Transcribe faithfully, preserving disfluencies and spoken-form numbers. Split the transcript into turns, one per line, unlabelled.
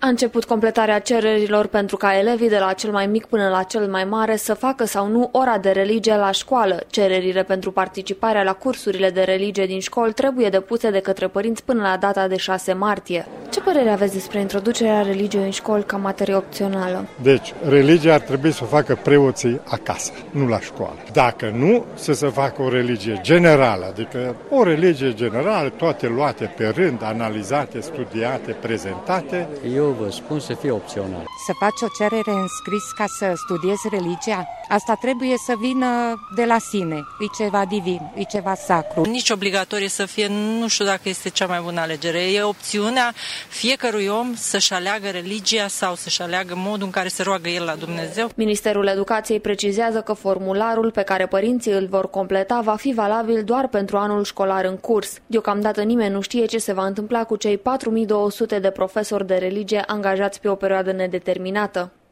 A început completarea cererilor pentru ca elevii de la cel mai mic până la cel mai mare să facă sau nu ora de religie la școală. Cererile pentru participarea la cursurile de religie din școli trebuie depuse de către părinți până la data de șase martie. Ce părere aveți despre introducerea religiei în școli ca materie opțională?
Deci, religia ar trebui să o facă preoții acasă, nu la școală. Dacă nu, să se facă o religie generală, adică o religie generală, toate luate pe rând, analizate, studiate, prezentate.
Eu vă spun să fie opțional.
Să faci o cerere în scris ca să studiezi religia? Asta trebuie să vină de la sine. E ceva divin, e ceva sacru.
Nici obligatorie să fie, nu știu dacă este cea mai bună alegere. E opțiunea fiecărui om să-și aleagă religia sau să-și aleagă modul în care se roagă el la Dumnezeu.
Ministerul Educației precizează că formularul pe care părinții îl vor completa va fi valabil doar pentru anul școlar în curs. Deocamdată nimeni nu știe ce se va întâmpla cu cei patru mii două sute de profesori de religie angajați pe o perioadă nedeterminată.